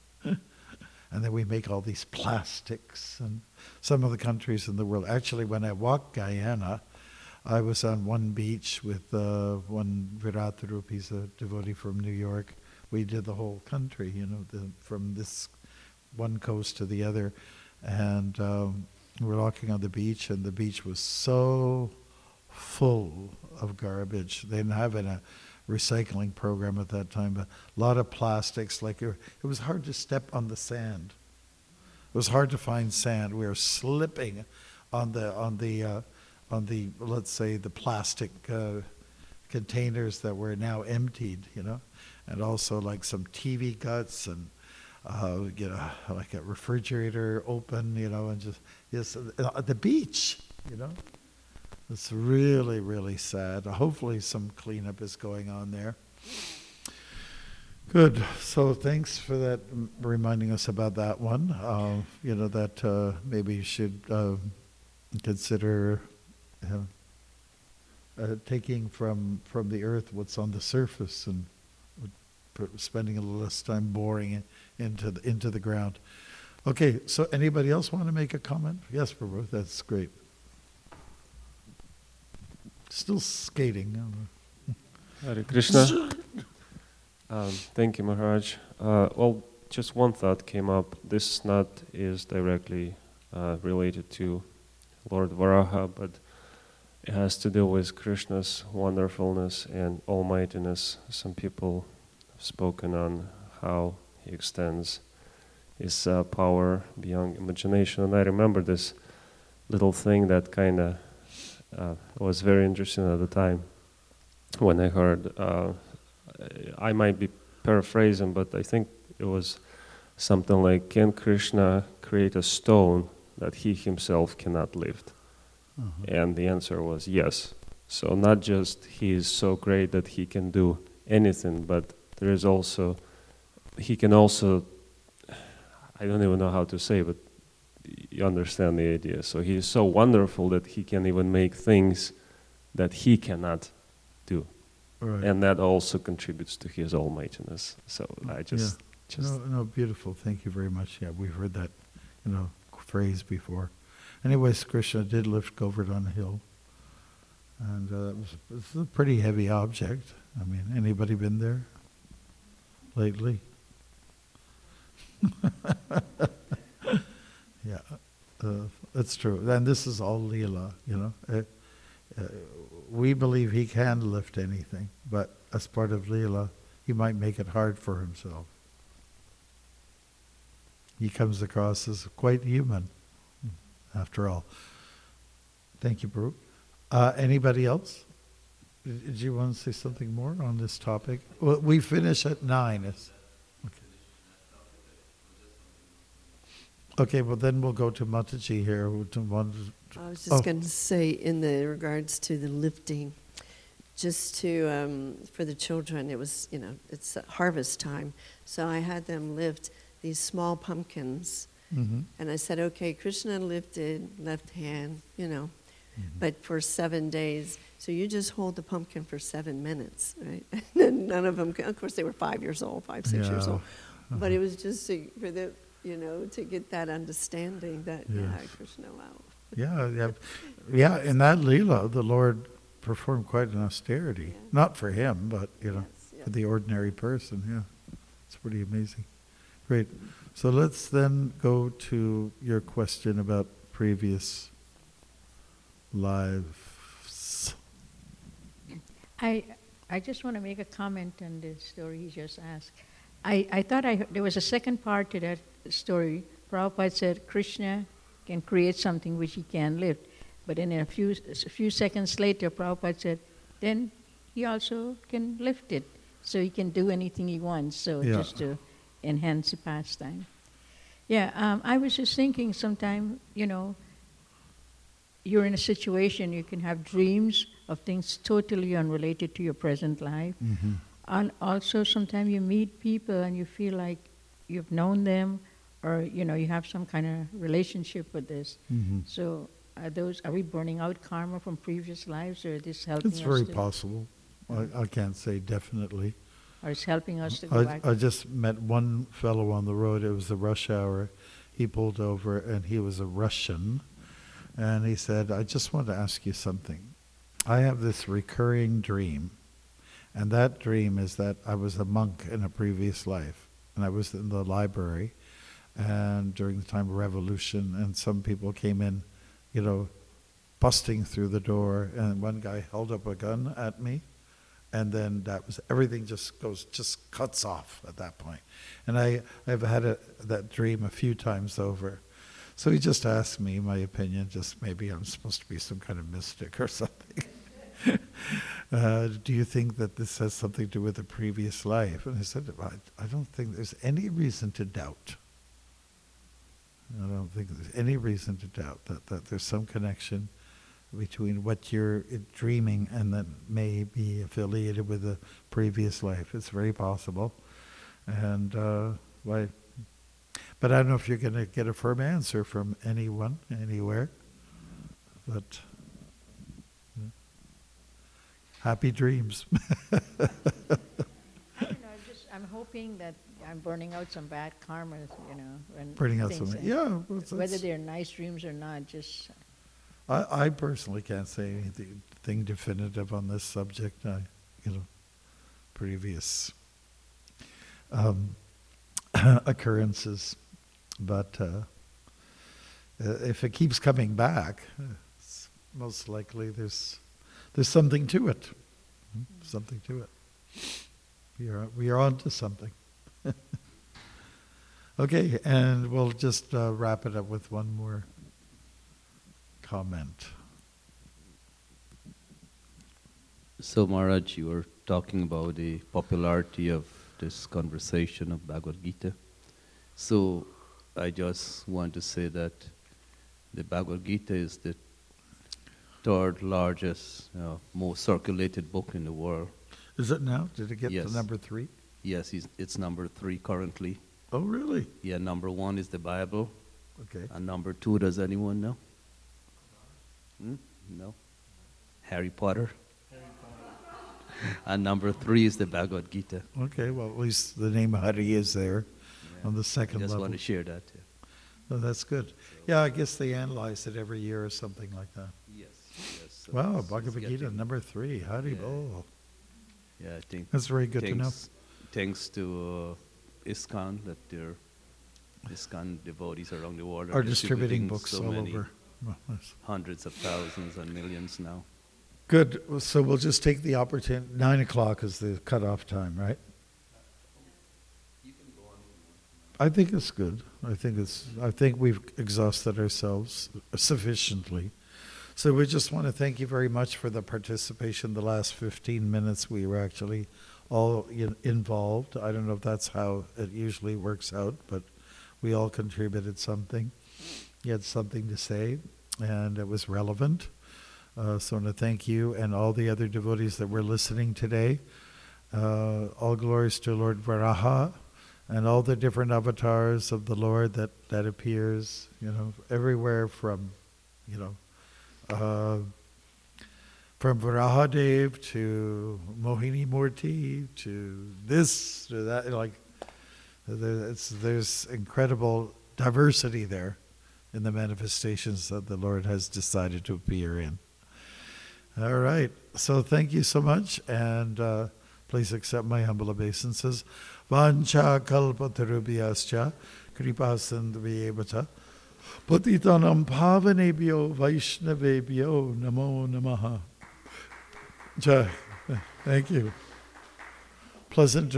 And then we make all these plastics. And some of the countries in the world, actually, when I walked Guyana, I was on one beach with uh, one Viratarup, he's a devotee from New York. We did the whole country, you know, the, from this one coast to the other. And um, we were walking on the beach, and the beach was so full of garbage. They didn't have a recycling program at that time, but a lot of plastics. Like it, it was hard to step on the sand. It was hard to find sand. We were slipping on the on the uh, on the let's say the plastic uh, containers that were now emptied, you know, and also like some T V guts and uh, you know, like a refrigerator open, you know, and just yes, uh, at the beach, you know. It's really, really sad. Hopefully some cleanup is going on there. Good. So thanks for that, m- reminding us about that one. Uh, you know, that uh, maybe you should uh, consider uh, uh, taking from, from the earth what's on the surface and pr- spending a little less time boring it into the, into the ground. Okay, so anybody else want to make a comment? Yes, Prabhu, that's great. Still skating. Hare Krishna. Um, thank you, Maharaj. Uh, well, just one thought came up. This not is directly uh, related to Lord Varaha, but it has to do with Krishna's wonderfulness and almightiness. Some people have spoken on how he extends his uh, power beyond imagination. And I remember this little thing that kind of uh, was very interesting at the time when I heard. Uh, I might be paraphrasing, but I think it was something like, can Krishna create a stone that he himself cannot lift? Uh-huh. And the answer was yes. So not just he is so great that he can do anything, but there is also, he can also, I don't even know how to say, but you understand the idea. So he is so wonderful that he can even make things that he cannot do. Right. And that also contributes to his almightiness. So I just, Yeah. just No, no, beautiful. Thank you very much. Yeah, we've heard that, you know, phrase before. Anyways, Krishna did lift Govardhan Hill, and uh, it was, it was a pretty heavy object. I mean, anybody been there lately? Yeah, uh, that's true. And this is all Leela, you know. Uh, uh, we believe he can lift anything, but as part of Leela, he might make it hard for himself. He comes across as quite human, after all. Thank you, Baruch. Uh, anybody else? Did did you want to say something more on this topic? Well, we finish at nine. It's, okay. Okay, well then we'll go to Mataji here. Who to- wanted to- I was just Oh. going to say, in the regards to the lifting, just to um, for the children, it was, you know, it's harvest time, so I had them lift these small pumpkins, Mhm. and I said, okay, Krishna lifted left hand, you know, Mhm. but for seven days, so you just hold the pumpkin for seven minutes, right? And none of them, of course, they were five years old, five, six years Yeah. old, but it was just to, for the, you know, to get that understanding that, yeah, Yes. Krishna, wow. Yeah, yeah, yeah. In that Leela, the Lord performed quite an austerity. Yeah. Not for him, but you know, Yes, yeah. for the ordinary person. Yeah, it's pretty amazing. Great. So let's then go to your question about previous lives. I, I just want to make a comment on the story he just asked. I, I thought I heard, there was a second part to that story. Prabhupada said Krishna can create something which he can lift. But then a few, a few seconds later, Prabhupada said, then he also can lift it. So he can do anything he wants, so Yeah. just to enhance the pastime. Yeah, um, I was just thinking sometime, you know, you're in a situation, you can have dreams of things totally unrelated to your present life. Mm-hmm. And also sometimes you meet people and you feel like you've known them, or you know you have some kind of relationship with this. Mm-hmm. So are those are we burning out karma from previous lives, or is this helping It's us very to, possible. I, I can't say definitely. or is helping us to go back? I, I just met one fellow on the road. It was the rush hour. He pulled over, and he was a Russian. And he said, I just want to ask you something. I have this recurring dream. And that dream is that I was a monk in a previous life. And I was in the library. And during the time of revolution, and some people came in, you know, busting through the door. And one guy held up a gun at me. And then that was, everything just goes, just cuts off at that point. And I, I've had a, that dream a few times over. So he just asked me my opinion, just maybe I'm supposed to be some kind of mystic or something. uh, do you think that this has something to do with a previous life? And I said, I, I don't think there's any reason to doubt. I don't think there's any reason to doubt that, that there's some connection between what you're dreaming and that may be affiliated with a previous life. It's very possible. And uh, why? But I don't know if you're going to get a firm answer from anyone, anywhere. But yeah. Happy dreams. I don't know, I'm just I'm hoping that I'm burning out some bad karma, you know. When Burning out things some, that- yeah. well, Whether that's- they're nice dreams or not, just I, I personally can't say anything thing definitive on this subject. I, you know, previous um, occurrences, but uh, uh, if it keeps coming back, it's, most likely there's there's something to it. Hmm, Something to it. We are we are on to something. Okay, and we'll just uh, wrap it up with one more comment. So, Maharaj, you were talking about the popularity of this conversation of Bhagavad Gita. So, I just want to say that the Bhagavad Gita is the third largest, uh, most circulated book in the world. Is it now? Did it get Yes. to number three? Yes, it's, it's number three currently. Oh, really? Yeah, number one is the Bible. Okay. And number two, does anyone know? Hmm? No? Harry Potter. And number three is the Bhagavad Gita. Okay, well, at least the name Hari is there Yeah. on the second I just level. want to share that. Yeah. Oh, that's good. Yeah, I guess they analyze it every year or something like that. Yes. yes so Wow, it's- it's Bhagavad Gita, getting- number three. Hari Yeah. Bol. Yeah, I think. That's very good to know. thanks, Thanks to uh, ISKCON, that their ISKCON devotees around the world Are distributing books so all many, over. Well, that's hundreds of thousands and millions now. good. So we'll just take the opportunity. Nine o'clock is the cutoff time, right? I think it's good. I think it's. I think we've exhausted ourselves sufficiently. So we just want to thank you very much for the participation. The last fifteen minutes, we were actually all in, involved. I don't know if that's how it usually works out, but we all contributed something. You had something to say, and it was relevant. Uh, so I want to thank you and all the other devotees that were listening today. Uh, all glories to Lord Varaha and all the different avatars of the Lord that, that appears, you know, everywhere from, you know, uh, from Varahadev to Mohini Murti to this to that, like, there, it's, there's incredible diversity there in the manifestations that the Lord has decided to appear in. All right, so thank you so much, and uh, please accept my humble obeisances. Vancha kalpatarubhyascha kripasindhavyevacha patitanam pavanebhyo vaishnavebhyo namo namaha. Jai. Thank you. Pleasant